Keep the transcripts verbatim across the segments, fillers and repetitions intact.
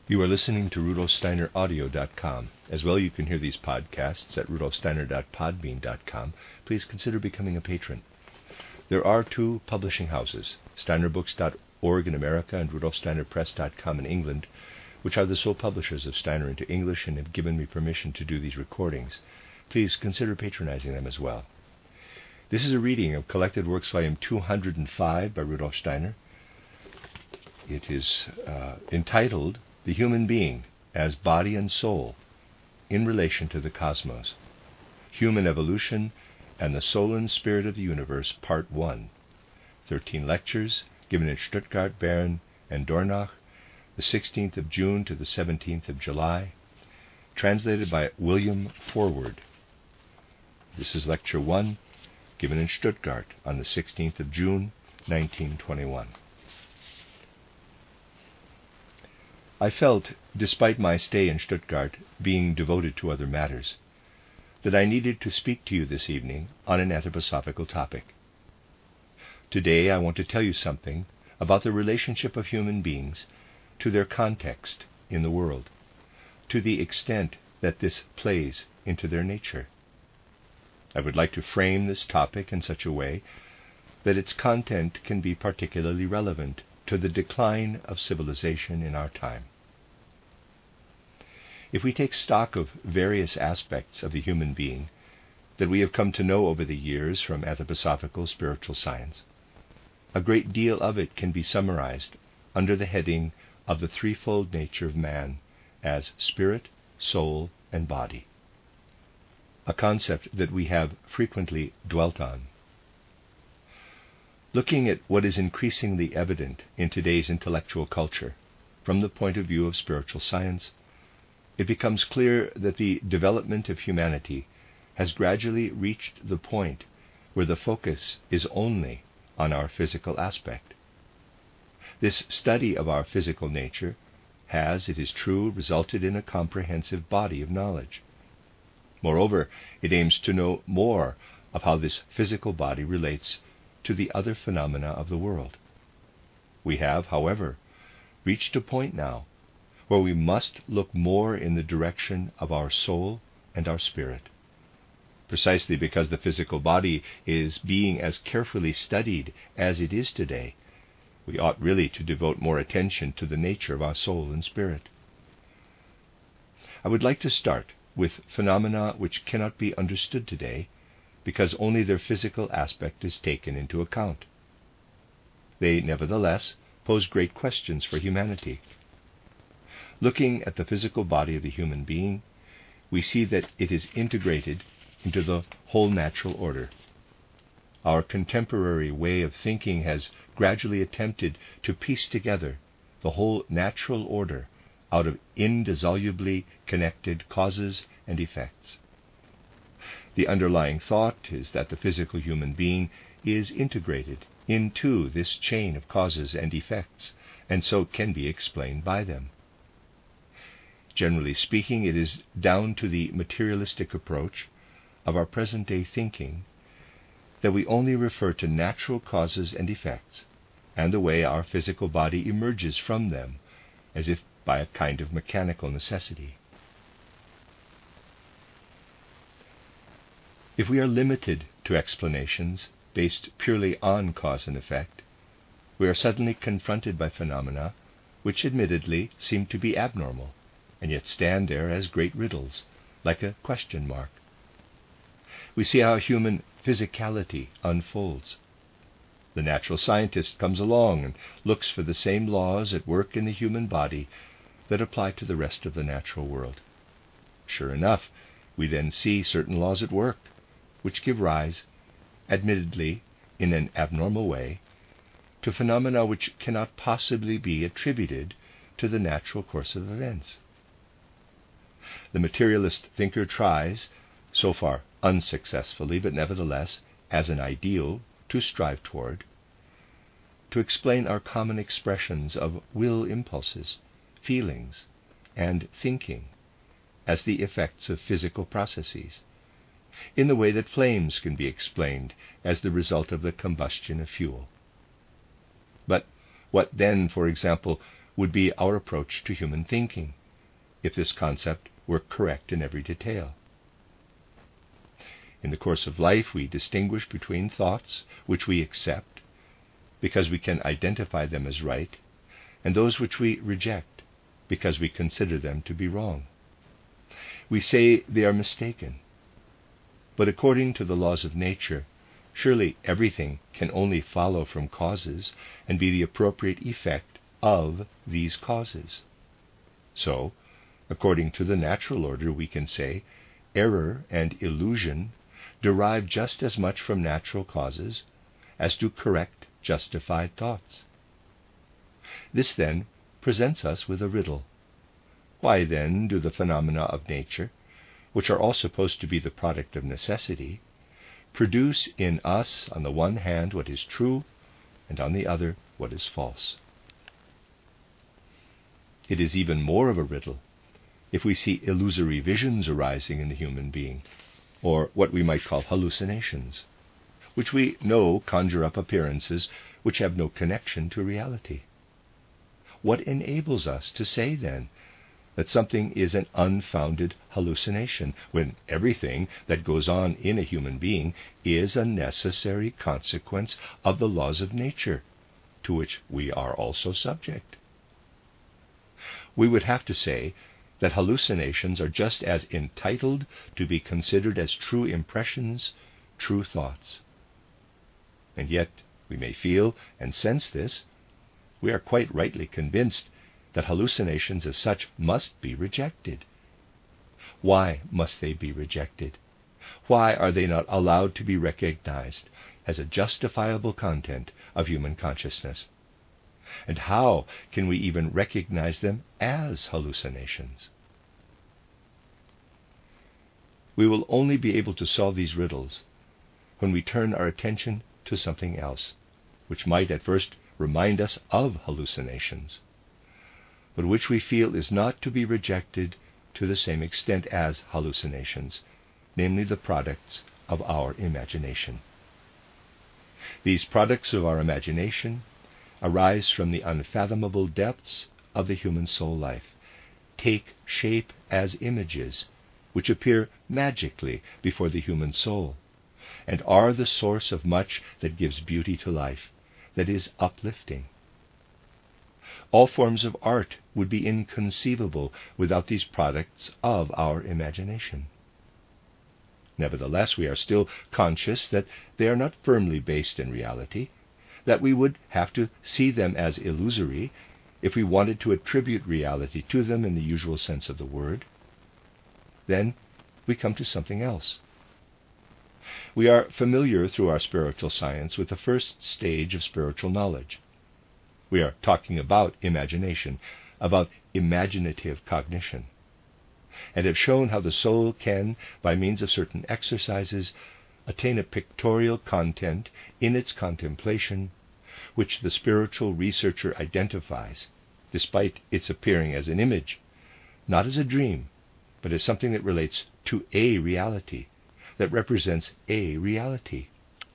You are listening to Rudolf Steiner Audio dot com. As well, you can hear these podcasts at Rudolf Steiner dot podbean dot com. Please consider becoming a patron. There are two publishing houses, Steiner Books dot org in America and Rudolf Steiner Press dot com in England, which are the sole publishers of Steiner into English and have given me permission to do these recordings. Please consider patronizing them as well. This is a reading of Collected Works Volume two hundred five by Rudolf Steiner. It is uh, entitled The Human Being as Body and Soul in Relation to the Cosmos, Human Evolution and the Soul and Spirit of the Universe, Part one. Thirteen lectures given in Stuttgart, Bern, and Dornach, the sixteenth of June to the seventeenth of July, translated by William Forward. This is Lecture one, given in Stuttgart on the sixteenth of June, nineteen twenty-one. I felt, despite my stay in Stuttgart being devoted to other matters, that I needed to speak to you this evening on an anthroposophical topic. Today I want to tell you something about the relationship of human beings to their context in the world, to the extent that this plays into their nature. I would like to frame this topic in such a way that its content can be particularly relevant to the decline of civilization in our time. If we take stock of various aspects of the human being that we have come to know over the years from anthroposophical spiritual science, a great deal of it can be summarized under the heading of the threefold nature of man as spirit, soul, and body, a concept that we have frequently dwelt on. Looking at what is increasingly evident in today's intellectual culture from the point of view of spiritual science, it becomes clear that the development of humanity has gradually reached the point where the focus is only on our physical aspect. This study of our physical nature has, it is true, resulted in a comprehensive body of knowledge. Moreover, it aims to know more of how this physical body relates to the other phenomena of the world. We have, however, reached a point now where we must look more in the direction of our soul and our spirit. Precisely because the physical body is being as carefully studied as it is today, we ought really to devote more attention to the nature of our soul and spirit. I would like to start with phenomena which cannot be understood today because only their physical aspect is taken into account. They, nevertheless, pose great questions for humanity. Looking at the physical body of the human being, we see that it is integrated into the whole natural order. Our contemporary way of thinking has gradually attempted to piece together the whole natural order out of indissolubly connected causes and effects. The underlying thought is that the physical human being is integrated into this chain of causes and effects, and so can be explained by them. Generally speaking, it is down to the materialistic approach of our present-day thinking that we only refer to natural causes and effects and the way our physical body emerges from them, as if by a kind of mechanical necessity. If we are limited to explanations based purely on cause and effect, we are suddenly confronted by phenomena which admittedly seem to be abnormal, and yet stand there as great riddles, like a question mark. We see how human physicality unfolds. The natural scientist comes along and looks for the same laws at work in the human body that apply to the rest of the natural world. Sure enough, we then see certain laws at work, which give rise, admittedly in an abnormal way, to phenomena which cannot possibly be attributed to the natural course of events. The materialist thinker tries, so far unsuccessfully, but nevertheless as an ideal to strive toward, to explain our common expressions of will impulses, feelings, and thinking as the effects of physical processes, in the way that flames can be explained as the result of the combustion of fuel. But what then, for example, would be our approach to human thinking, if this concept were correct in every detail. In the course of life, we distinguish between thoughts which we accept, because we can identify them as right, and those which we reject, because we consider them to be wrong. We say they are mistaken, but according to the laws of nature, surely everything can only follow from causes and be the appropriate effect of these causes. So, according to the natural order, we can say error and illusion derive just as much from natural causes as do correct, justified thoughts. This, then, presents us with a riddle. Why, then, do the phenomena of nature, which are all supposed to be the product of necessity, produce in us, on the one hand, what is true, and on the other, what is false? It is even more of a riddle if we see illusory visions arising in the human being, or what we might call hallucinations, which we know conjure up appearances which have no connection to reality. What enables us to say, then, that something is an unfounded hallucination, when everything that goes on in a human being is a necessary consequence of the laws of nature, to which we are also subject? We would have to say that hallucinations are just as entitled to be considered as true impressions, true thoughts. And yet we may feel and sense this. We are quite rightly convinced that hallucinations as such must be rejected. Why must they be rejected? Why are they not allowed to be recognized as a justifiable content of human consciousness? And how can we even recognize them as hallucinations? We will only be able to solve these riddles when we turn our attention to something else, which might at first remind us of hallucinations, but which we feel is not to be rejected to the same extent as hallucinations, namely the products of our imagination. These products of our imagination arise from the unfathomable depths of the human soul life, take shape as images, which appear magically before the human soul, and are the source of much that gives beauty to life, that is uplifting. All forms of art would be inconceivable without these products of our imagination. Nevertheless, we are still conscious that they are not firmly based in reality, that we would have to see them as illusory if we wanted to attribute reality to them in the usual sense of the word. Then we come to something else. We are familiar through our spiritual science with the first stage of spiritual knowledge. We are talking about imagination, about imaginative cognition, and have shown how the soul can, by means of certain exercises, attain a pictorial content in its contemplation, which the spiritual researcher identifies, despite its appearing as an image, not as a dream, but as something that relates to a reality, that represents a reality.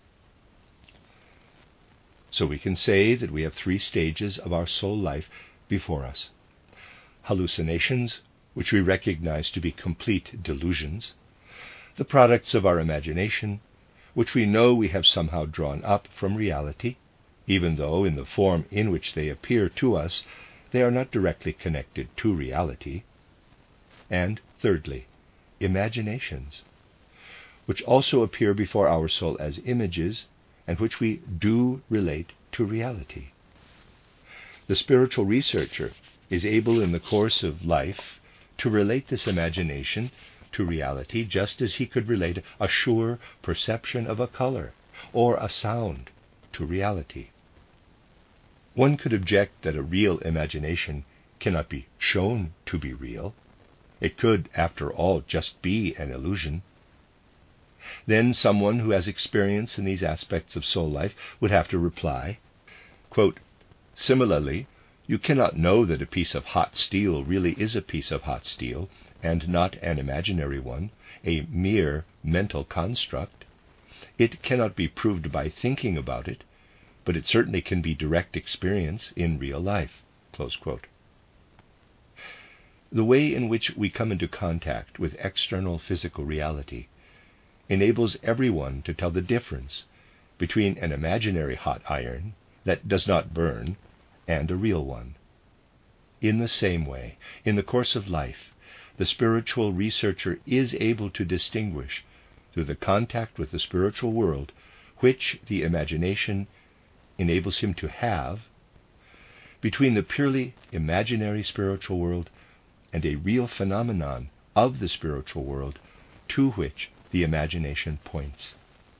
So we can say that we have three stages of our soul life before us. Hallucinations, which we recognize to be complete delusions, the products of our imagination, which we know we have somehow drawn up from reality, even though in the form in which they appear to us, they are not directly connected to reality. And thirdly, imaginations, which also appear before our soul as images, and which we do relate to reality. The spiritual researcher is able in the course of life to relate this imagination to reality just as he could relate a sure perception of a color or a sound to reality. One could object that a real imagination cannot be shown to be real. It could, after all, just be an illusion. Then someone who has experience in these aspects of soul life would have to reply, quote, "Similarly, you cannot know that a piece of hot steel really is a piece of hot steel, and not an imaginary one, a mere mental construct. It cannot be proved by thinking about it, but it certainly can be direct experience in real life. Close quote. The way in which we come into contact with external physical reality enables everyone to tell the difference between an imaginary hot iron that does not burn and a real one. In the same way, in the course of life, the spiritual researcher is able to distinguish, through the contact with the spiritual world, which the imagination enables him to have, between the purely imaginary spiritual world and a real phenomenon of the spiritual world to which the imagination points.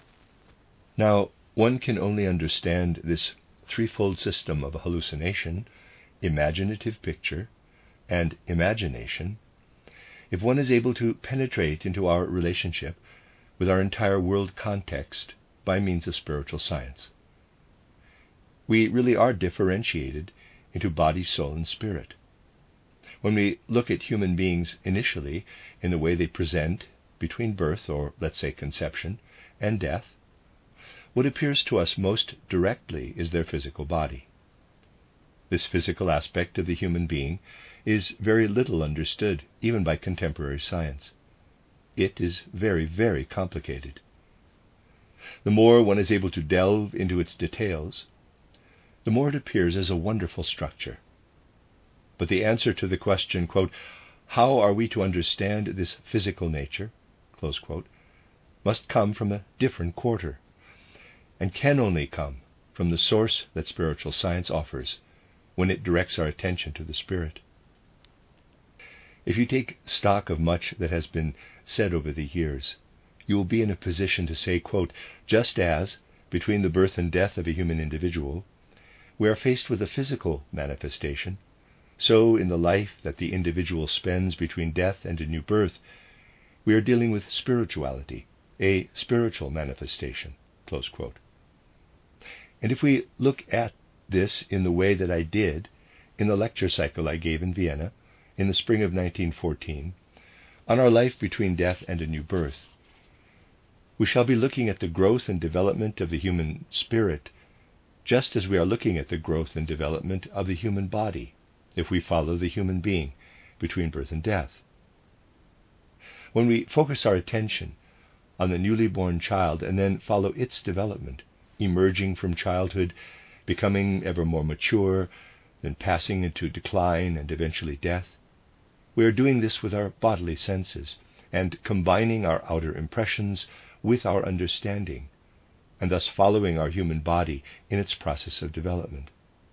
Now, one can only understand this threefold system of hallucination, imaginative picture, and imagination if one is able to penetrate into our relationship with our entire world context by means of spiritual science. We really are differentiated into body, soul, and spirit. When we look at human beings initially in the way they present between birth, or let's say conception, and death, what appears to us most directly is their physical body. This physical aspect of the human being is very little understood, even by contemporary science. It is very, very complicated. The more one is able to delve into its details, the more it appears as a wonderful structure. But the answer to the question, quote, how are we to understand this physical nature, close quote, must come from a different quarter, and can only come from the source that spiritual science offers when it directs our attention to the spirit. If you take stock of much that has been said over the years, you will be in a position to say, quote, just as, between the birth and death of a human individual, we are faced with a physical manifestation, so in the life that the individual spends between death and a new birth, we are dealing with spirituality, a spiritual manifestation, close quote. And if we look at this in the way that I did in the lecture cycle I gave in Vienna in the spring of nineteen fourteen, on our life between death and a new birth, we shall be looking at the growth and development of the human spirit just as we are looking at the growth and development of the human body, if we follow the human being between birth and death. When we focus our attention on the newly born child and then follow its development, emerging from childhood, becoming ever more mature, then passing into decline and eventually death, we are doing this with our bodily senses and combining our outer impressions with our understanding, and thus following our human body in its process of development.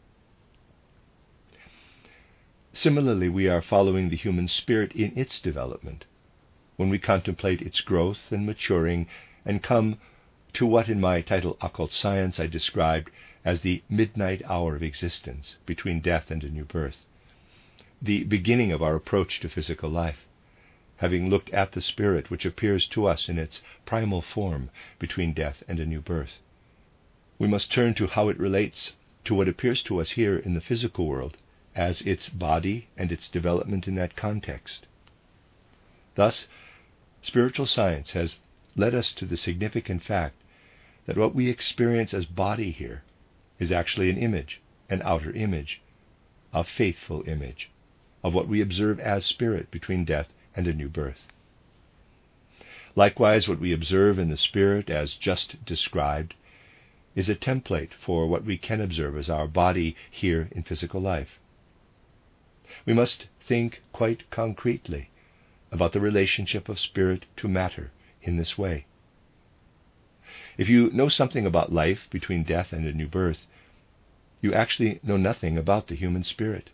Similarly, we are following the human spirit in its development when we contemplate its growth and maturing and come to what in my title Occult Science I described as the midnight hour of existence between death and a new birth, the beginning of our approach to physical life, having looked at the spirit which appears to us in its primal form between death and a new birth. We must turn to how it relates to what appears to us here in the physical world as its body and its development in that context. Thus, spiritual science has led us to the significant fact that what we experience as body here is actually an image, an outer image, a faithful image, of what we observe as spirit between death and a new birth. Likewise, what we observe in the spirit as just described is a template for what we can observe as our body here in physical life. We must think quite concretely about the relationship of spirit to matter in this way. If you know something about life between death and a new birth, you actually know nothing about the human spirit.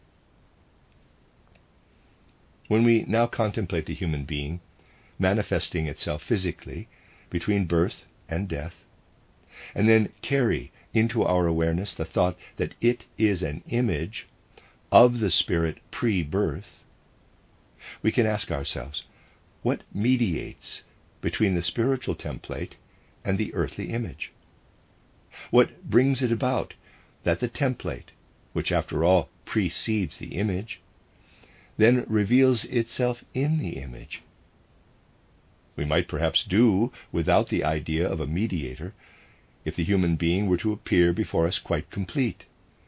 When we now contemplate the human being manifesting itself physically between birth and death, and then carry into our awareness the thought that it is an image of the spirit pre-birth, we can ask ourselves, what mediates between the spiritual template and the earthly image? What brings it about that the template, which after all precedes the image, then reveals itself in the image? We might perhaps do without the idea of a mediator if the human being were to appear before us quite complete,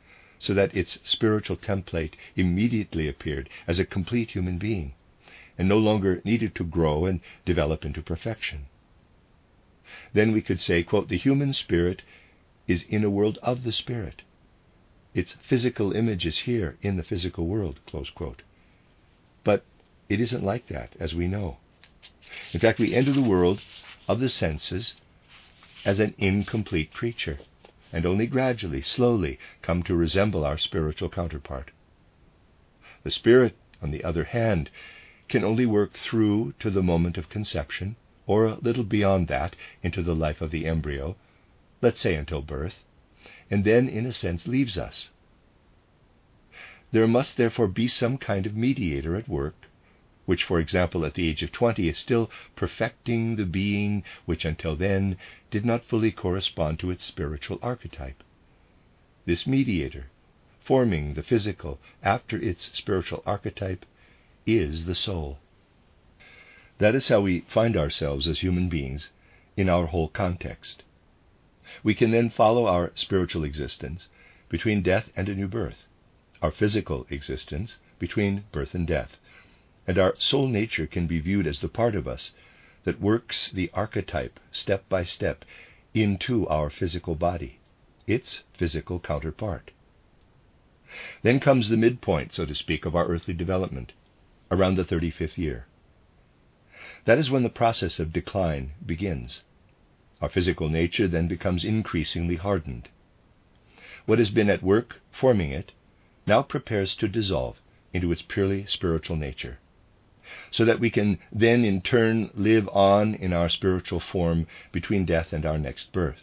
so that its spiritual template immediately appeared as a complete human being, and no longer needed to grow and develop into perfection. Then we could say, quote, the human spirit is in a world of the spirit. Its physical image is here in the physical world, close quote. But it isn't like that, as we know. In fact, we enter the world of the senses as an incomplete creature, and only gradually, slowly, come to resemble our spiritual counterpart. The spirit, on the other hand, can only work through to the moment of conception, or a little beyond that into the life of the embryo, let's say until birth, and then, in a sense, leaves us. There must therefore be some kind of mediator at work, which, for example, at the age of twenty is still perfecting the being which until then did not fully correspond to its spiritual archetype. This mediator, forming the physical after its spiritual archetype, is the soul. That is how we find ourselves as human beings in our whole context. We can then follow our spiritual existence between death and a new birth, our physical existence between birth and death, and our soul nature can be viewed as the part of us that works the archetype step by step into our physical body, its physical counterpart. Then comes the midpoint, so to speak, of our earthly development, around the thirty-fifth year. That is when the process of decline begins. Our physical nature then becomes increasingly hardened. What has been at work forming it now prepares to dissolve into its purely spiritual nature, so that we can then in turn live on in our spiritual form between death and our next birth.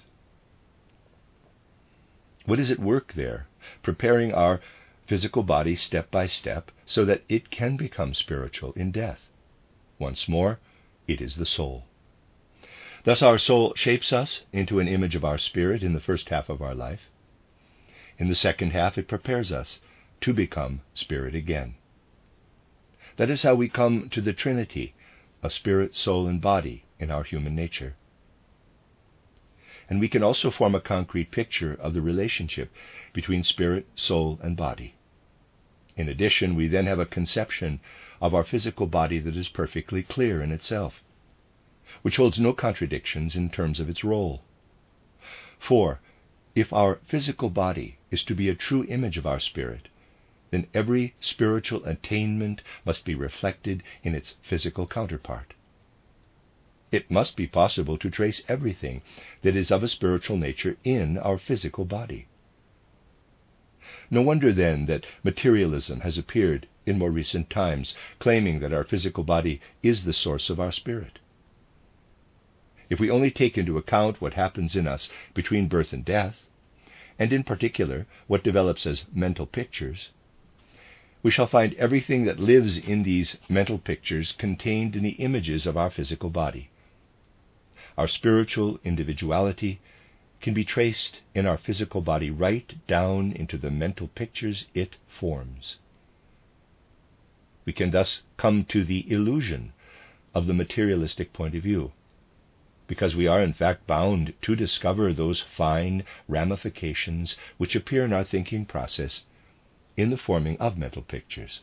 What is at work there, preparing our physical body step by step so that it can become spiritual in death? Once more, it is the soul. Thus our soul shapes us into an image of our spirit in the first half of our life. In the second half, it prepares us to become spirit again. That is how we come to the Trinity of spirit, soul, and body in our human nature. And we can also form a concrete picture of the relationship between spirit, soul, and body. In addition, we then have a conception of our physical body that is perfectly clear in itself, which holds no contradictions in terms of its role. For, if our physical body is to be a true image of our spirit, then every spiritual attainment must be reflected in its physical counterpart. It must be possible to trace everything that is of a spiritual nature in our physical body. No wonder then that materialism has appeared in more recent times, claiming that our physical body is the source of our spirit. If we only take into account what happens in us between birth and death, and in particular what develops as mental pictures, we shall find everything that lives in these mental pictures contained in the images of our physical body. Our spiritual individuality can be traced in our physical body right down into the mental pictures it forms. We can thus come to the illusion of the materialistic point of view, because we are in fact bound to discover those fine ramifications which appear in our thinking process in the forming of mental pictures.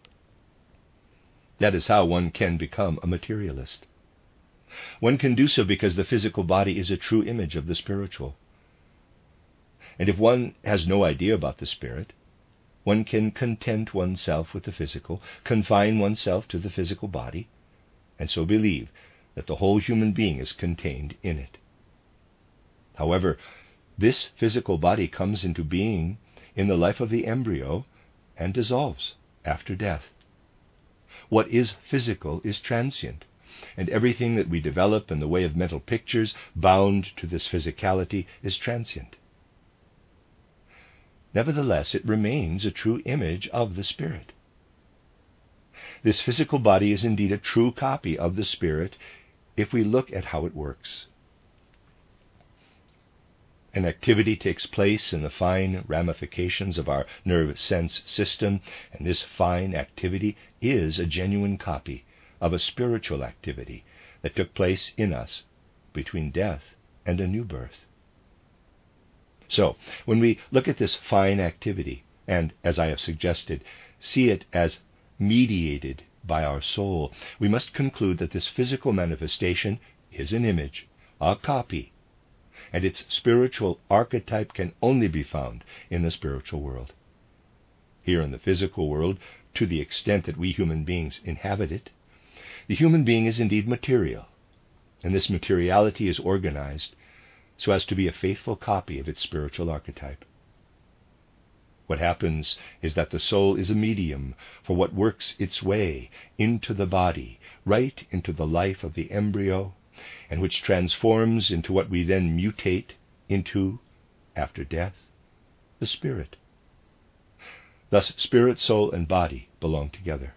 That is how one can become a materialist. One can do so because the physical body is a true image of the spiritual. And if one has no idea about the spirit, one can content oneself with the physical, confine oneself to the physical body, and so believe that the whole human being is contained in it. However, this physical body comes into being in the life of the embryo and dissolves after death. What is physical is transient, and everything that we develop in the way of mental pictures bound to this physicality is transient. Nevertheless, it remains a true image of the spirit. This physical body is indeed a true copy of the spirit if we look at how it works. An activity takes place in the fine ramifications of our nerve sense system, and this fine activity is a genuine copy of a spiritual activity that took place in us between death and a new birth. So, when we look at this fine activity, and, as I have suggested, see it as mediated by our soul, we must conclude that this physical manifestation is an image, a copy, and its spiritual archetype can only be found in the spiritual world. Here in the physical world, to the extent that we human beings inhabit it, the human being is indeed material, and this materiality is organized so as to be a faithful copy of its spiritual archetype. What happens is that the soul is a medium for what works its way into the body, right into the life of the embryo, and which transforms into what we then mutate into, after death, the spirit. Thus, spirit, soul, and body belong together.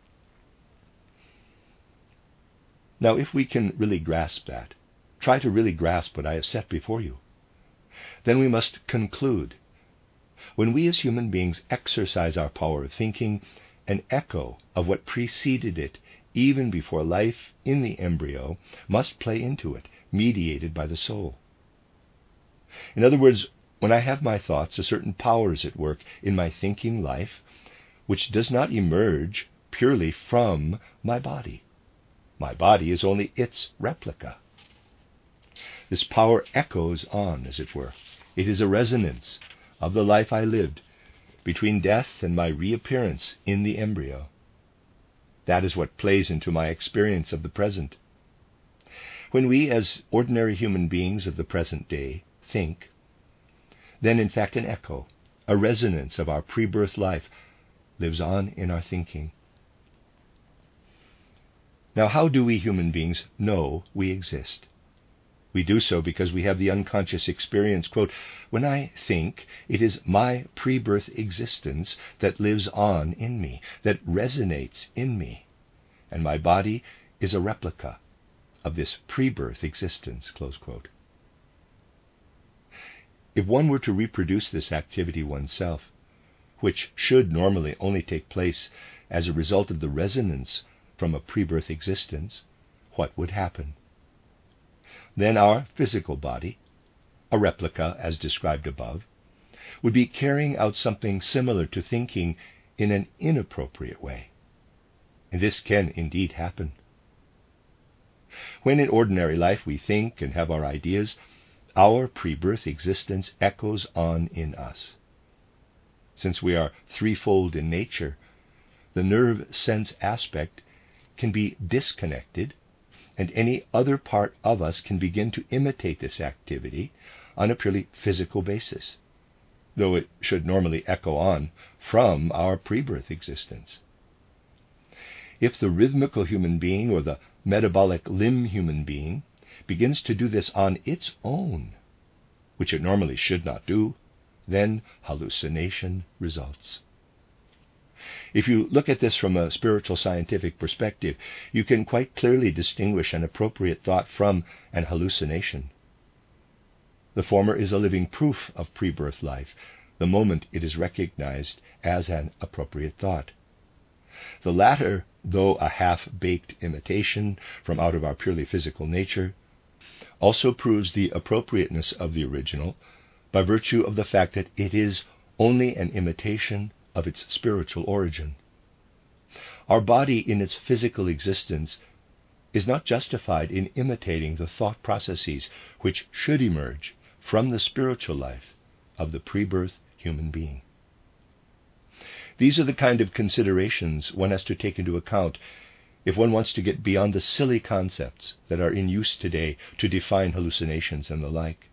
Now, if we can really grasp that, try to really grasp what I have set before you, then we must conclude, when we as human beings exercise our power of thinking, an echo of what preceded it, even before life in the embryo, must play into it, mediated by the soul. In other words, when I have my thoughts, a certain power is at work in my thinking life, which does not emerge purely from my body. My body is only its replica. This power echoes on, as it were. It is a resonance of the life I lived between death and my reappearance in the embryo. That is what plays into my experience of the present. When we, as ordinary human beings of the present day, think, then in fact an echo, a resonance of our pre-birth life lives on in our thinking. Now, how do we human beings know we exist? We do so because we have the unconscious experience, quote, when I think, it is my pre-birth existence that lives on in me, that resonates in me, and my body is a replica of this pre-birth existence, close quote. If one were to reproduce this activity oneself, which should normally only take place as a result of the resonance from a pre-birth existence, what would happen? Then our physical body, a replica as described above, would be carrying out something similar to thinking in an inappropriate way. And this can indeed happen. When in ordinary life we think and have our ideas, our pre-birth existence echoes on in us. Since we are threefold in nature, the nerve sense aspect can be disconnected, and any other part of us can begin to imitate this activity on a purely physical basis, though it should normally echo on from our pre-birth existence. If the rhythmical human being or the metabolic limb human being begins to do this on its own, which it normally should not do, then hallucination results. If you look at this from a spiritual scientific perspective, you can quite clearly distinguish an appropriate thought from an hallucination. The former is a living proof of pre-birth life, the moment it is recognized as an appropriate thought. The latter, though a half-baked imitation from out of our purely physical nature, also proves the appropriateness of the original by virtue of the fact that it is only an imitation of its spiritual origin. Our body in its physical existence is not justified in imitating the thought processes which should emerge from the spiritual life of the pre-birth human being. These are the kind of considerations one has to take into account if one wants to get beyond the silly concepts that are in use today to define hallucinations and the like.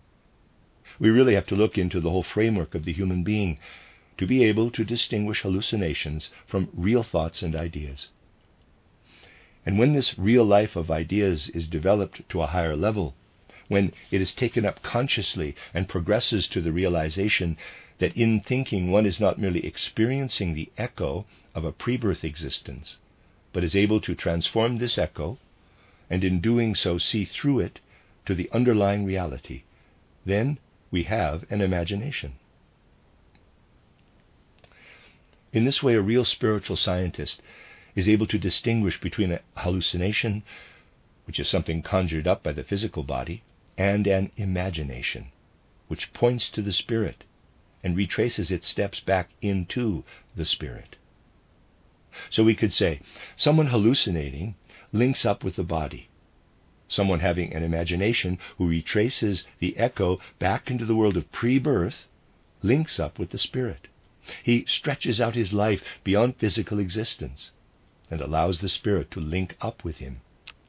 We really have to look into the whole framework of the human being to be able to distinguish hallucinations from real thoughts and ideas. And when this real life of ideas is developed to a higher level, when it is taken up consciously and progresses to the realization that in thinking one is not merely experiencing the echo of a pre-birth existence, but is able to transform this echo, and in doing so see through it to the underlying reality, then we have an imagination. In this way, a real spiritual scientist is able to distinguish between a hallucination, which is something conjured up by the physical body, and an imagination, which points to the spirit and retraces its steps back into the spirit. So we could say, someone hallucinating links up with the body. Someone having an imagination who retraces the echo back into the world of pre-birth links up with the spirit. He stretches out his life beyond physical existence and allows the spirit to link up with him.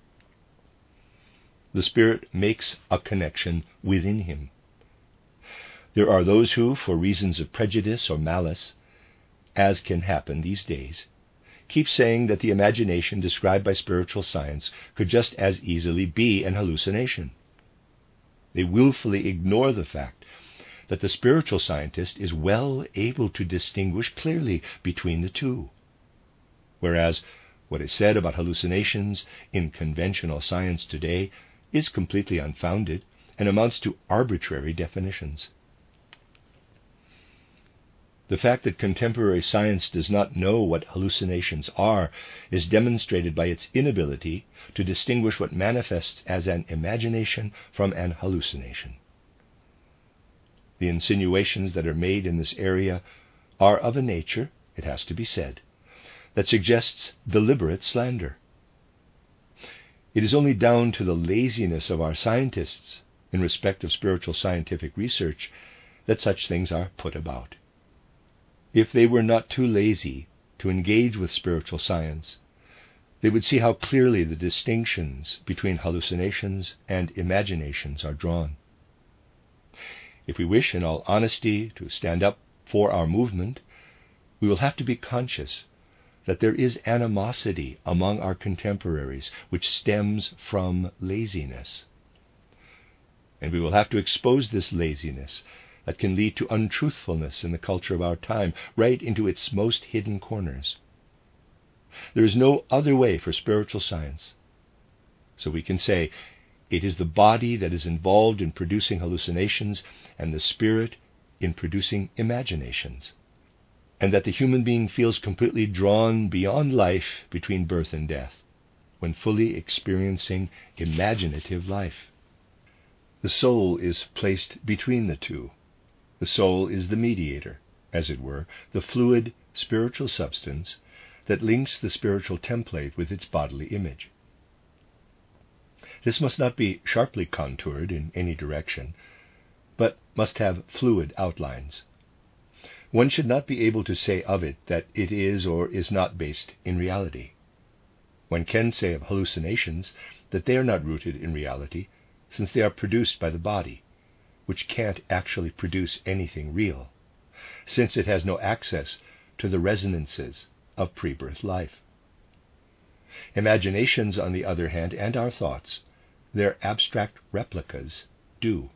The spirit makes a connection within him. There are those who, for reasons of prejudice or malice, as can happen these days, keep saying that the imagination described by spiritual science could just as easily be an hallucination. They willfully ignore the fact that the spiritual scientist is well able to distinguish clearly between the two, whereas what is said about hallucinations in conventional science today is completely unfounded and amounts to arbitrary definitions. The fact that contemporary science does not know what hallucinations are is demonstrated by its inability to distinguish what manifests as an imagination from an hallucination. The insinuations that are made in this area are of a nature, it has to be said, that suggests deliberate slander. It is only down to the laziness of our scientists in respect of spiritual scientific research that such things are put about. If they were not too lazy to engage with spiritual science, they would see how clearly the distinctions between hallucinations and imaginations are drawn. If we wish, in all honesty, to stand up for our movement, we will have to be conscious that there is animosity among our contemporaries which stems from laziness. And we will have to expose this laziness that can lead to untruthfulness in the culture of our time, right into its most hidden corners. There is no other way for spiritual science. So we can say, it is the body that is involved in producing hallucinations and the spirit in producing imaginations, and that the human being feels completely drawn beyond life between birth and death when fully experiencing imaginative life. The soul is placed between the two. The soul is the mediator, as it were, the fluid spiritual substance that links the spiritual template with its bodily image. This must not be sharply contoured in any direction, but must have fluid outlines. One should not be able to say of it that it is or is not based in reality. One can say of hallucinations that they are not rooted in reality, since they are produced by the body, which can't actually produce anything real, since it has no access to the resonances of pre-birth life. Imaginations, on the other hand, and our thoughts, their abstract replicas, do.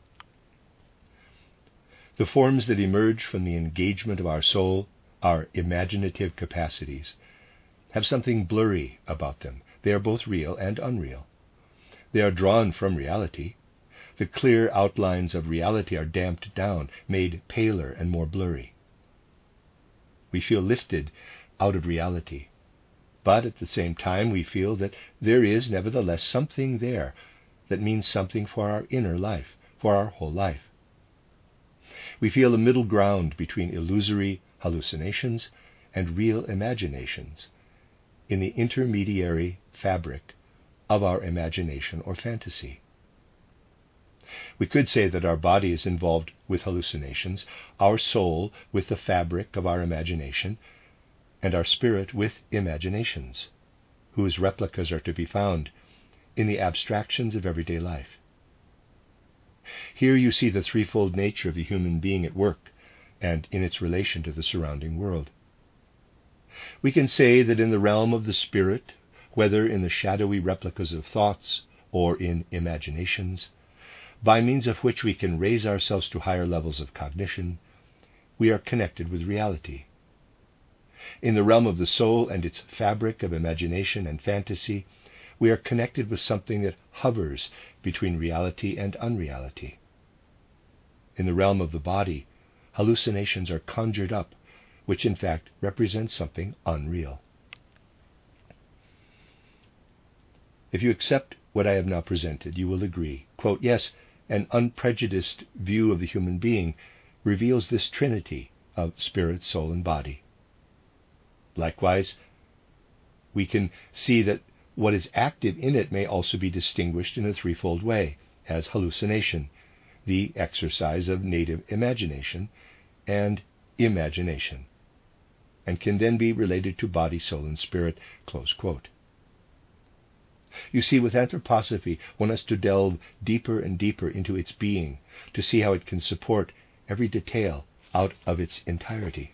The forms that emerge from the engagement of our soul, our imaginative capacities, have something blurry about them. They are both real and unreal. They are drawn from reality. The clear outlines of reality are damped down, made paler and more blurry. We feel lifted out of reality, but at the same time we feel that there is nevertheless something there that means something for our inner life, for our whole life. We feel a middle ground between illusory hallucinations and real imaginations in the intermediary fabric of our imagination or fantasy. We could say that our body is involved with hallucinations, our soul with the fabric of our imagination, and our spirit with imaginations, whose replicas are to be found in the abstractions of everyday life. Here you see the threefold nature of the human being at work and in its relation to the surrounding world. We can say that in the realm of the spirit, whether in the shadowy replicas of thoughts or in imaginations, by means of which we can raise ourselves to higher levels of cognition, we are connected with reality. In the realm of the soul and its fabric of imagination and fantasy, we are connected with something that hovers between reality and unreality. In the realm of the body, hallucinations are conjured up, which in fact represent something unreal. If you accept what I have now presented, you will agree, quote, yes, an unprejudiced view of the human being reveals this trinity of spirit, soul, and body. Likewise, we can see that what is active in it may also be distinguished in a threefold way, as hallucination, the exercise of native imagination, and imagination, and can then be related to body, soul, and spirit, close quote. You see, with anthroposophy, one has to delve deeper and deeper into its being to see how it can support every detail out of its entirety.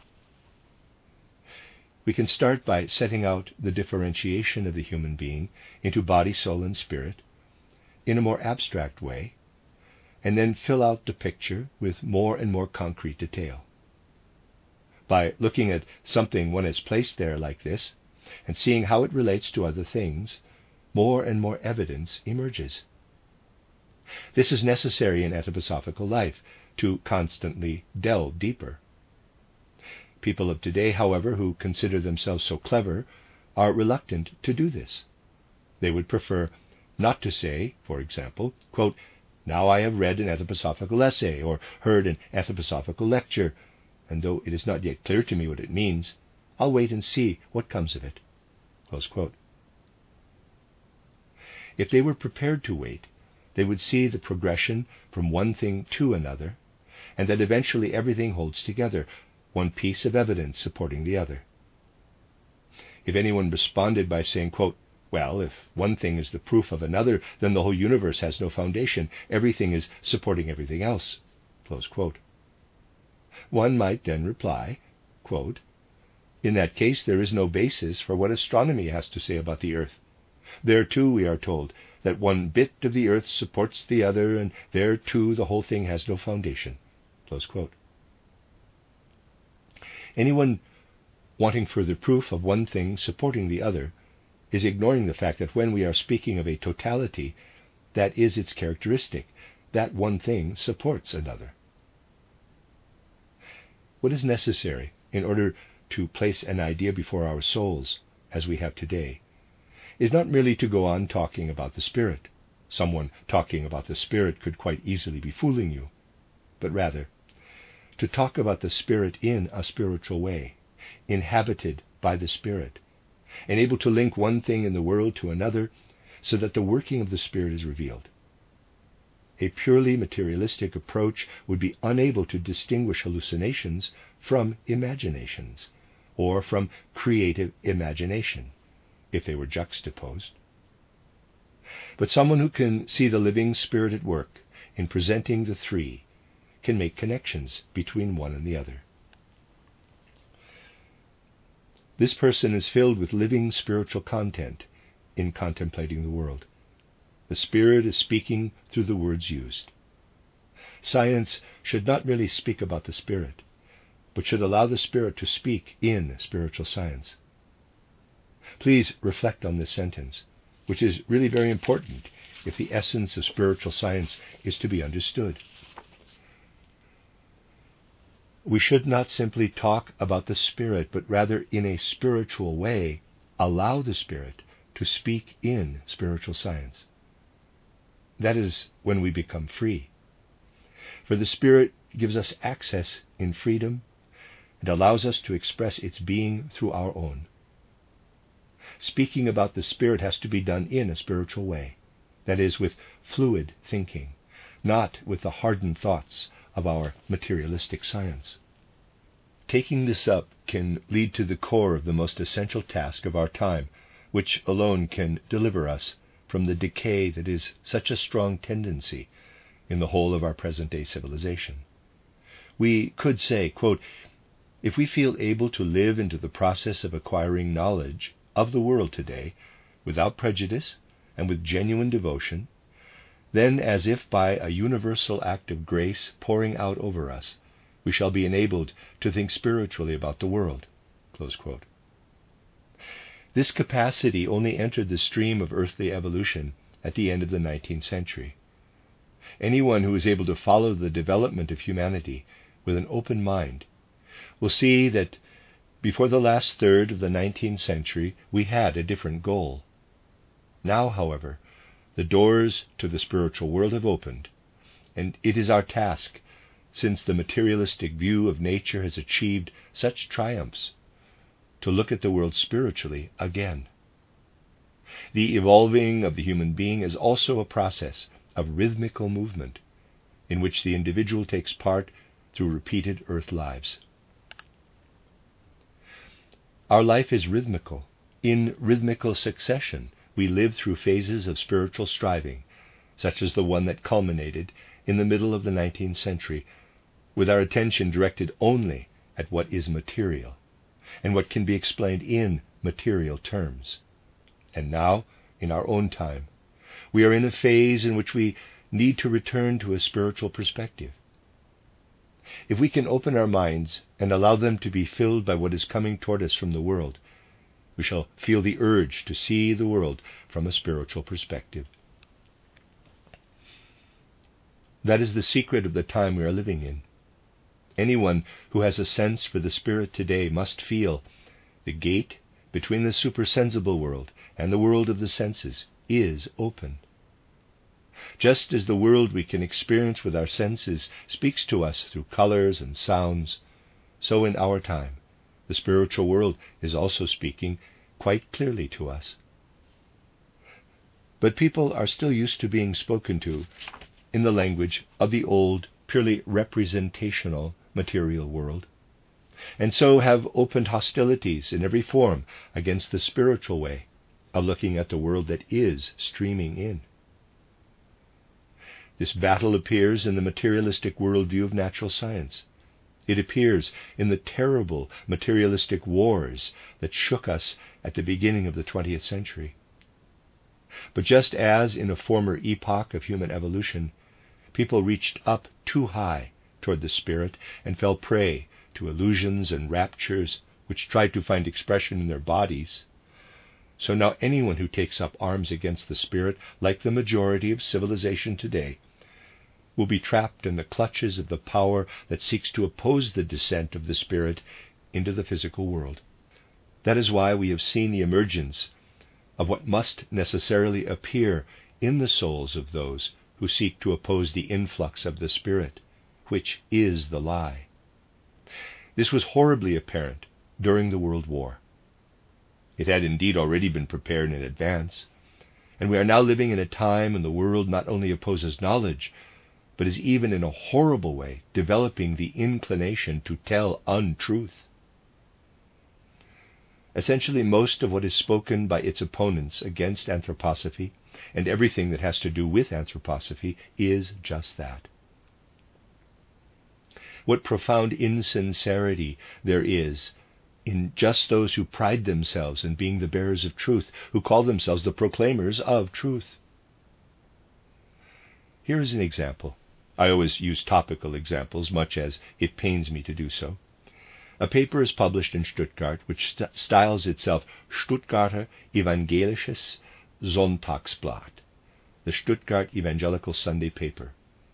We can start by setting out the differentiation of the human being into body, soul, and spirit in a more abstract way, and then fill out the picture with more and more concrete detail. By looking at something one has placed there like this, and seeing how it relates to other things, more and more evidence emerges. This is necessary in anthroposophical life, to constantly delve deeper. People of today, however, who consider themselves so clever, are reluctant to do this. They would prefer not to say, for example, quote, "Now I have read an anthroposophical essay, or heard an anthroposophical lecture, and though it is not yet clear to me what it means, I'll wait and see what comes of it." Close quote. If they were prepared to wait, they would see the progression from one thing to another, and that eventually everything holds together, one piece of evidence supporting the other. If anyone responded by saying, quote, "Well, if one thing is the proof of another, then the whole universe has no foundation. Everything is supporting everything else," close quote. One might then reply, quote, "In that case, there is no basis for what astronomy has to say about the earth. There, too, we are told that one bit of the earth supports the other, and there, too, the whole thing has no foundation." Close quote. Anyone wanting further proof of one thing supporting the other is ignoring the fact that when we are speaking of a totality, that is its characteristic. That one thing supports another. What is necessary in order to place an idea before our souls, as we have today, is not merely to go on talking about the Spirit. Someone talking about the Spirit could quite easily be fooling you, but rather to talk about the Spirit in a spiritual way, inhabited by the Spirit, and able to link one thing in the world to another so that the working of the Spirit is revealed. A purely materialistic approach would be unable to distinguish hallucinations from imaginations, or from creative imagination, if they were juxtaposed. But someone who can see the living Spirit at work in presenting the three can make connections between one and the other. This person is filled with living spiritual content in contemplating the world. The Spirit is speaking through the words used. Science should not merely speak about the Spirit, but should allow the Spirit to speak in spiritual science. Please reflect on this sentence, which is really very important if the essence of spiritual science is to be understood. We should not simply talk about the Spirit, but rather in a spiritual way allow the Spirit to speak in spiritual science. That is when we become free. For the Spirit gives us access in freedom and allows us to express its being through our own. Speaking about the Spirit has to be done in a spiritual way, that is, with fluid thinking, not with the hardened thoughts of our materialistic science. Taking this up can lead to the core of the most essential task of our time, which alone can deliver us from the decay that is such a strong tendency in the whole of our present-day civilization. We could say, quote, "If we feel able to live into the process of acquiring knowledge of the world today without prejudice and with genuine devotion, then as if by a universal act of grace pouring out over us, we shall be enabled to think spiritually about the world." Close quote. This capacity only entered the stream of earthly evolution at the end of the nineteenth century. Anyone who is able to follow the development of humanity with an open mind will see that before the last third of the nineteenth century we had a different goal. Now, however, the doors to the spiritual world have opened, And it is our task, since the materialistic view of nature has achieved such triumphs, to look at the world spiritually again. The evolving of the human being is also a process of rhythmical movement, in which the individual takes part through repeated earth lives. Our life is rhythmical. In rhythmical succession, we live through phases of spiritual striving, such as the one that culminated in the middle of the nineteenth century, with our attention directed only at what is material, and what can be explained in material terms. And now, in our own time, we are in a phase in which we need to return to a spiritual perspective. If we can open our minds and allow them to be filled by what is coming toward us from the world, we shall feel the urge to see the world from a spiritual perspective. That is the secret of the time we are living in. Anyone who has a sense for the Spirit today must feel the gate between the supersensible world and the world of the senses is open. Just as the world we can experience with our senses speaks to us through colors and sounds, so in our time the spiritual world is also speaking quite clearly to us. But people are still used to being spoken to in the language of the old, purely representational material world, and so have opened hostilities in every form against the spiritual way of looking at the world that is streaming in. This battle appears in the materialistic worldview of natural science. It appears in the terrible materialistic wars that shook us at the beginning of the twentieth century. But just as in a former epoch of human evolution, people reached up too high toward the spirit and fell prey to illusions and raptures which tried to find expression in their bodies, so now anyone who takes up arms against the spirit, like the majority of civilization today, will be trapped in the clutches of the power that seeks to oppose the descent of the spirit into the physical world. That is why we have seen the emergence of what must necessarily appear in the souls of those who seek to oppose the influx of the spirit, which is the lie. This was horribly apparent during the World War. It had indeed already been prepared in advance, and we are now living in a time when the world not only opposes knowledge, but is even in a horrible way developing the inclination to tell untruth. Essentially, most of what is spoken by its opponents against anthroposophy and everything that has to do with anthroposophy is just that. What profound insincerity there is in just those who pride themselves in being the bearers of truth, who call themselves the proclaimers of truth. Here is an example. I always use topical examples, much as it pains me to do so. A paper is published in Stuttgart which st- styles itself Stuttgarter Evangelisches Sonntagsblatt, the Stuttgart Evangelical Sunday Paper,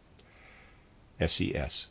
S E S.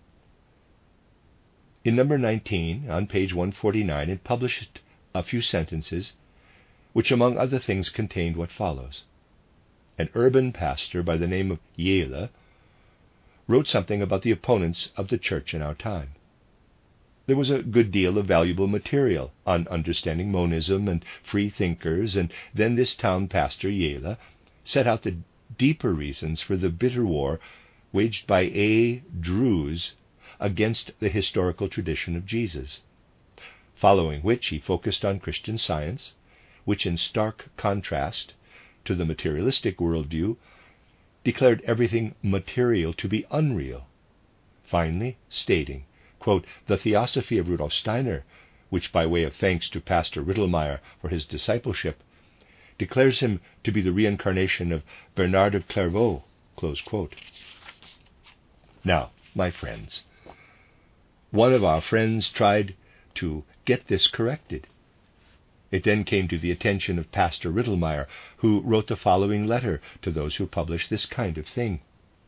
In number nineteen, on page one forty-nine, it published a few sentences which, among other things, contained what follows. An urban pastor by the name of Jele wrote something about the opponents of the church in our time. There was a good deal of valuable material on understanding monism and free thinkers, and then this town pastor, Jele, set out the deeper reasons for the bitter war waged by A. Drews against the historical tradition of Jesus, following which he focused on Christian Science, which in stark contrast to the materialistic worldview declared everything material to be unreal, finally stating, quote, the theosophy of Rudolf Steiner, which by way of thanks to Pastor Rittelmeyer for his discipleship, declares him to be the reincarnation of Bernard of Clairvaux, close quote. Now, my friends, one of our friends tried to get this corrected. It then came to the attention of Pastor Rittelmeyer, who wrote the following letter to those who publish this kind of thing.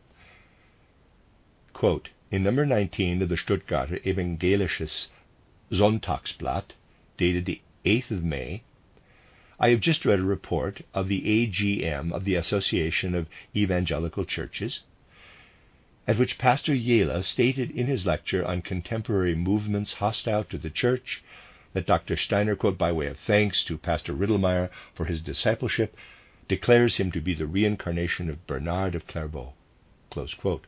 Quote, in number nineteen of the Stuttgarter Evangelisches Sonntagsblatt, dated the eighth of May, I have just read a report of the A G M of the Association of Evangelical Churches, at which Pastor Yela stated in his lecture on contemporary movements hostile to the Church that Doctor Steiner, quote, by way of thanks to Pastor Riddlemeyer for his discipleship, declares him to be the reincarnation of Bernard of Clairvaux, close quote.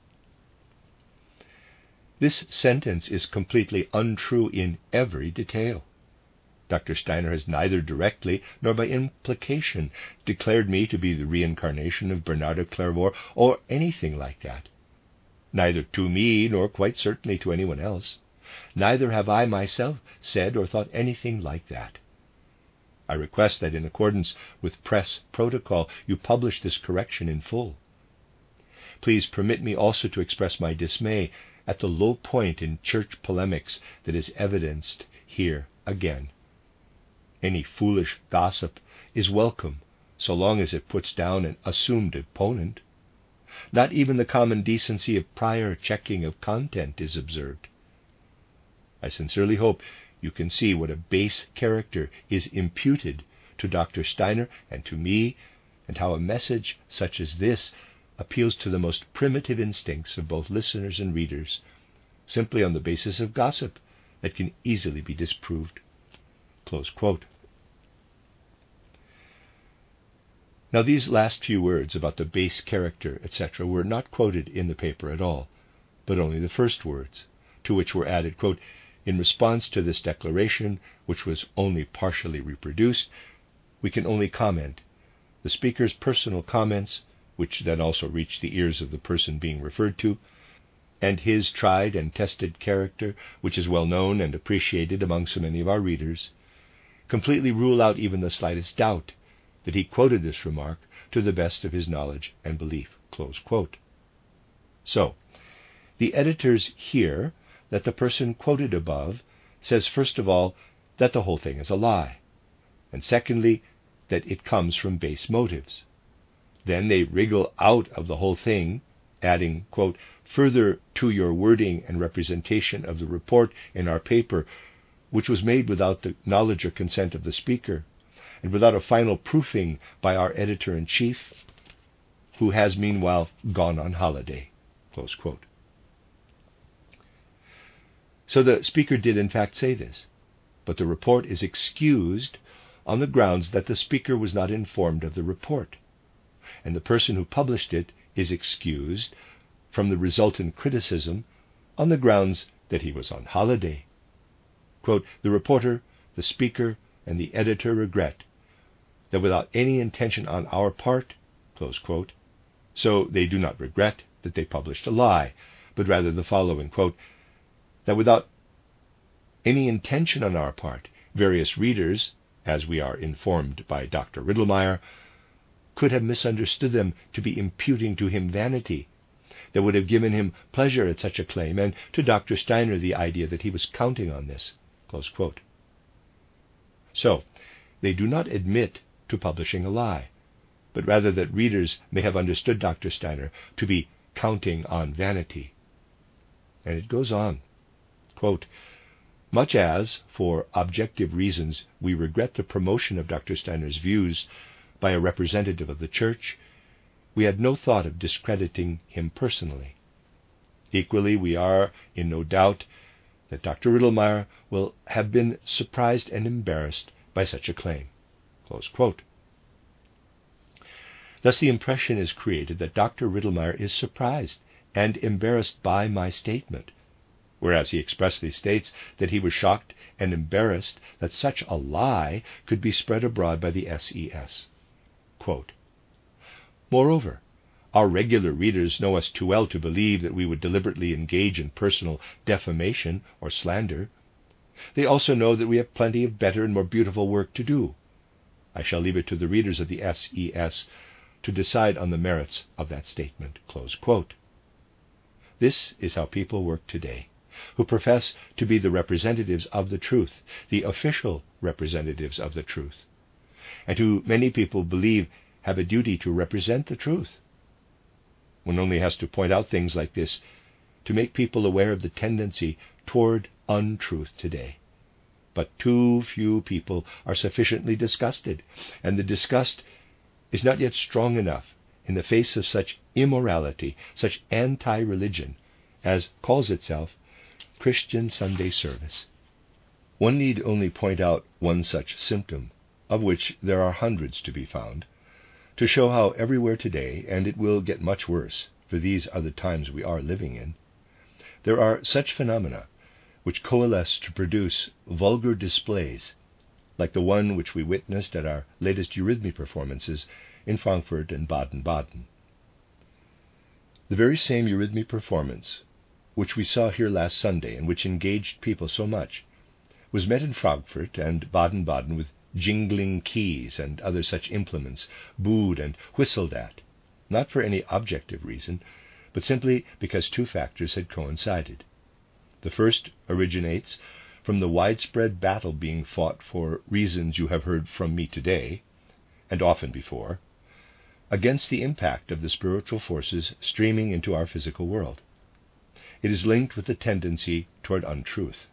This sentence is completely untrue in every detail. Doctor Steiner has neither directly nor by implication declared me to be the reincarnation of Bernard of Clairvaux or anything like that. Neither to me nor quite certainly to anyone else. Neither have I myself said or thought anything like that. I request that in accordance with press protocol you publish this correction in full. Please permit me also to express my dismay at the low point in church polemics that is evidenced here again. Any foolish gossip is welcome so long as it puts down an assumed opponent. Not even the common decency of prior checking of content is observed. I sincerely hope you can see what a base character is imputed to Doctor Steiner and to me, and how a message such as this appeals to the most primitive instincts of both listeners and readers, simply on the basis of gossip that can easily be disproved. Close quote. Now, these last few words about the base character, et cetera, were not quoted in the paper at all, but only the first words, to which were added, quote, in response to this declaration, which was only partially reproduced, we can only comment. The speaker's personal comments, which then also reached the ears of the person being referred to, and his tried and tested character, which is well known and appreciated among so many of our readers, completely rule out even the slightest doubt that he quoted this remark to the best of his knowledge and belief. Close quote. So, the editors hear that the person quoted above says, first of all, that the whole thing is a lie, and secondly, that it comes from base motives. Then they wriggle out of the whole thing, adding, quote, further to your wording and representation of the report in our paper, which was made without the knowledge or consent of the speaker, and without a final proofing by our editor-in-chief, who has meanwhile gone on holiday, close quote. So the speaker did in fact say this, but the report is excused on the grounds that the speaker was not informed of the report, and the person who published it is excused from the resultant criticism on the grounds that he was on holiday. Quote, the reporter, the speaker, and the editor regret that without any intention on our part, close quote, so they do not regret that they published a lie, but rather the following, quote, that without any intention on our part, various readers, as we are informed by Doctor Riddlemeyer, could have misunderstood them to be imputing to him vanity that would have given him pleasure at such a claim, and to Doctor Steiner the idea that he was counting on this, close quote. So, they do not admit to publishing a lie, but rather that readers may have understood Doctor Steiner to be counting on vanity. And it goes on, quote, much as, for objective reasons, we regret the promotion of Doctor Steiner's views by a representative of the Church, we had no thought of discrediting him personally. Equally, we are in no doubt that Doctor Riddlemeyer will have been surprised and embarrassed by such a claim. Close quote. Thus the impression is created that Doctor Riddlemeyer is surprised and embarrassed by my statement, whereas he expressly states that he was shocked and embarrassed that such a lie could be spread abroad by the S E S. Quote, moreover, our regular readers know us too well to believe that we would deliberately engage in personal defamation or slander. They also know that we have plenty of better and more beautiful work to do. I shall leave it to the readers of the S E S to decide on the merits of that statement. Close quote. This is how people work today, who profess to be the representatives of the truth, the official representatives of the truth, and who many people believe have a duty to represent the truth. One only has to point out things like this to make people aware of the tendency toward untruth today. But too few people are sufficiently disgusted, and the disgust is not yet strong enough in the face of such immorality, such anti-religion, as calls itself Christian Sunday service. One need only point out one such symptom, of which there are hundreds to be found, to show how everywhere today, and it will get much worse, for these are the times we are living in, there are such phenomena which coalesce to produce vulgar displays, like the one which we witnessed at our latest Eurythmy performances in Frankfurt and Baden-Baden. The very same Eurythmy performance which we saw here last Sunday and which engaged people so much was met in Frankfurt and Baden-Baden with jingling keys and other such implements, booed and whistled at, not for any objective reason, but simply because two factors had coincided. The first originates from the widespread battle being fought for reasons you have heard from me today, and often before, against the impact of the spiritual forces streaming into our physical world. It is linked with the tendency toward untruth.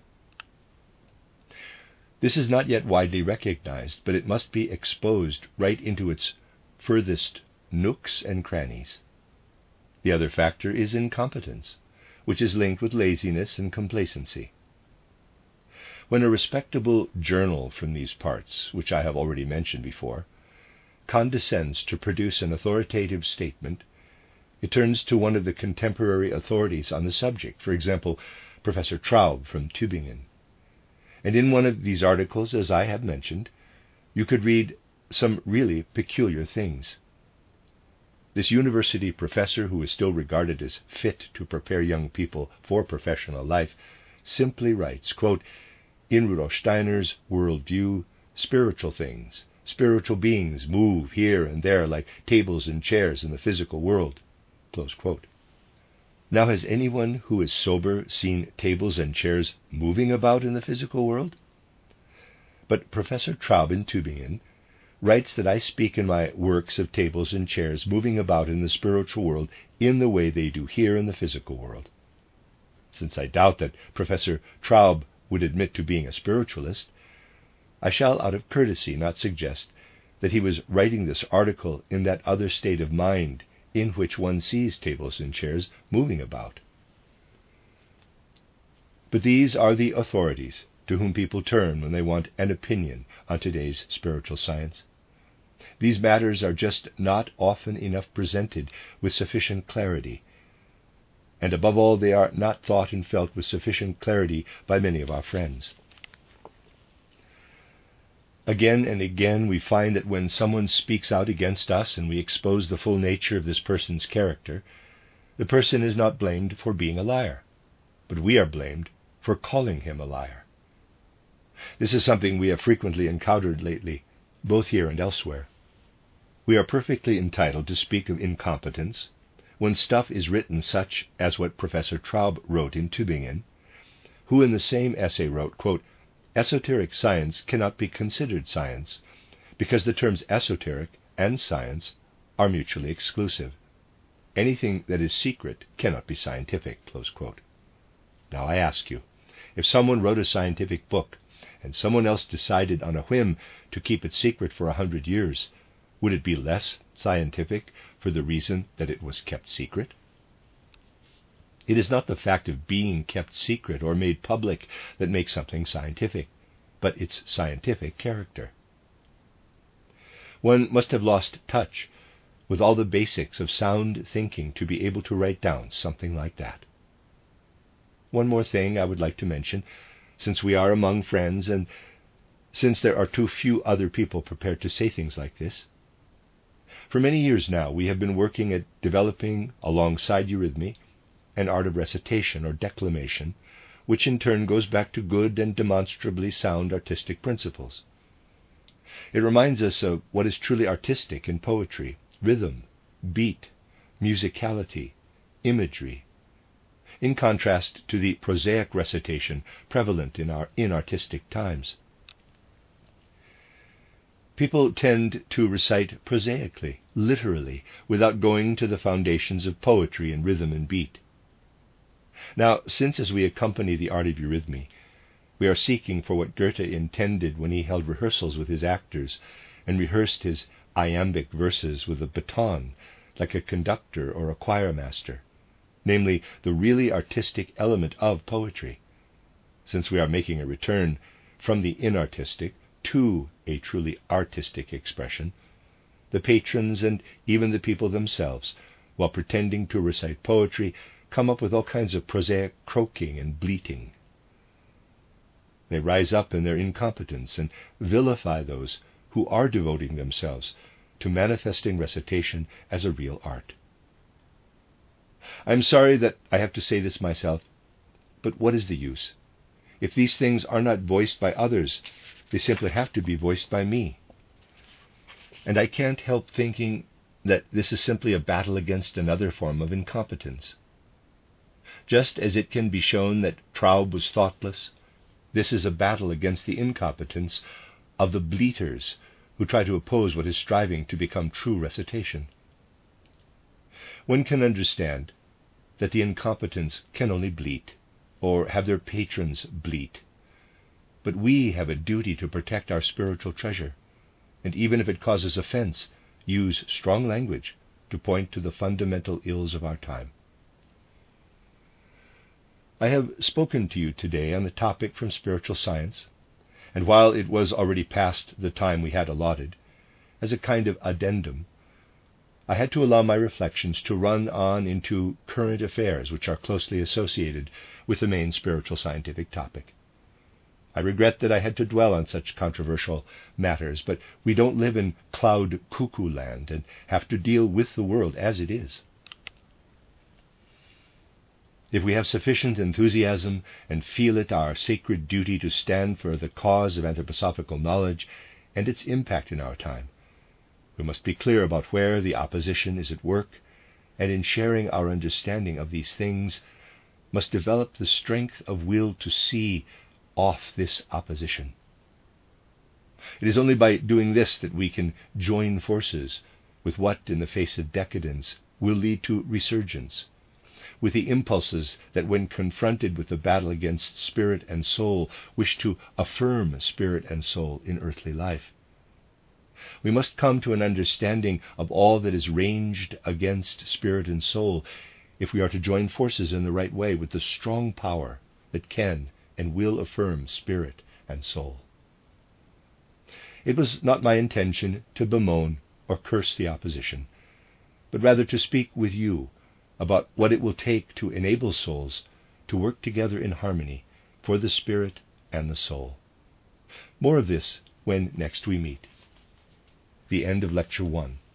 This is not yet widely recognized, but it must be exposed right into its furthest nooks and crannies. The other factor is incompetence, which is linked with laziness and complacency. When a respectable journal from these parts, which I have already mentioned before, condescends to produce an authoritative statement, it turns to one of the contemporary authorities on the subject, for example, Professor Traub from Tübingen. And in one of these articles, as I have mentioned, you could read some really peculiar things. This university professor, who is still regarded as fit to prepare young people for professional life, simply writes, quote, "In Rudolf Steiner's worldview, spiritual things, spiritual beings move here and there like tables and chairs in the physical world." Close quote. Now, has anyone who is sober seen tables and chairs moving about in the physical world? But Professor Traub in Tübingen writes that I speak in my works of tables and chairs moving about in the spiritual world in the way they do here in the physical world. Since I doubt that Professor Traub would admit to being a spiritualist, I shall, out of courtesy, not suggest that he was writing this article in that other state of mind in which one sees tables and chairs moving about. But these are the authorities to whom people turn when they want an opinion on today's spiritual science. These matters are just not often enough presented with sufficient clarity, and above all they are not thought and felt with sufficient clarity by many of our friends. Again and again we find that when someone speaks out against us and we expose the full nature of this person's character, the person is not blamed for being a liar, but we are blamed for calling him a liar. This is something we have frequently encountered lately, both here and elsewhere. We are perfectly entitled to speak of incompetence when stuff is written such as what Professor Traub wrote in Tübingen, who in the same essay wrote, quote, "Esoteric science cannot be considered science because the terms esoteric and science are mutually exclusive. Anything that is secret cannot be scientific." Close quote. Now I ask you, if someone wrote a scientific book and someone else decided on a whim to keep it secret for a hundred years, would it be less scientific for the reason that it was kept secret? It is not the fact of being kept secret or made public that makes something scientific, but its scientific character. One must have lost touch with all the basics of sound thinking to be able to write down something like that. One more thing I would like to mention, since we are among friends and since there are too few other people prepared to say things like this. For many years now we have been working at developing, alongside eurythmy, an art of recitation or declamation, which in turn goes back to good and demonstrably sound artistic principles. It reminds us of what is truly artistic in poetry: rhythm, beat, musicality, imagery, in contrast to the prosaic recitation prevalent in our inartistic times. People tend to recite prosaically, literally, without going to the foundations of poetry in rhythm and beat. Now, since as we accompany the art of eurythmy, we are seeking for what Goethe intended when he held rehearsals with his actors and rehearsed his iambic verses with a baton, like a conductor or a choir master, namely the really artistic element of poetry, since we are making a return from the inartistic to a truly artistic expression. The patrons and even the people themselves, while pretending to recite poetry, come up with all kinds of prosaic croaking and bleating. They rise up in their incompetence and vilify those who are devoting themselves to manifesting recitation as a real art. I am sorry that I have to say this myself, but what is the use? If these things are not voiced by others, they simply have to be voiced by me. And I can't help thinking that this is simply a battle against another form of incompetence. Just as it can be shown that Traub was thoughtless, this is a battle against the incompetence of the bleaters who try to oppose what is striving to become true recitation. One can understand that the incompetents can only bleat, or have their patrons bleat. But we have a duty to protect our spiritual treasure, and even if it causes offense, use strong language to point to the fundamental ills of our time. I have spoken to you today on the topic from spiritual science, and while it was already past the time we had allotted, as a kind of addendum, I had to allow my reflections to run on into current affairs which are closely associated with the main spiritual scientific topic. I regret that I had to dwell on such controversial matters, but we don't live in cloud cuckoo land and have to deal with the world as it is. If we have sufficient enthusiasm and feel it our sacred duty to stand for the cause of anthroposophical knowledge and its impact in our time, we must be clear about where the opposition is at work, and in sharing our understanding of these things, must develop the strength of will to see off this opposition. It is only by doing this that we can join forces with what, in the face of decadence, will lead to resurgence, with the impulses that, when confronted with the battle against spirit and soul, wish to affirm spirit and soul in earthly life. We must come to an understanding of all that is ranged against spirit and soul if we are to join forces in the right way with the strong power that can and will affirm spirit and soul. It was not my intention to bemoan or curse the opposition, but rather to speak with you about what it will take to enable souls to work together in harmony for the spirit and the soul. More of this when next we meet. The end of Lecture one.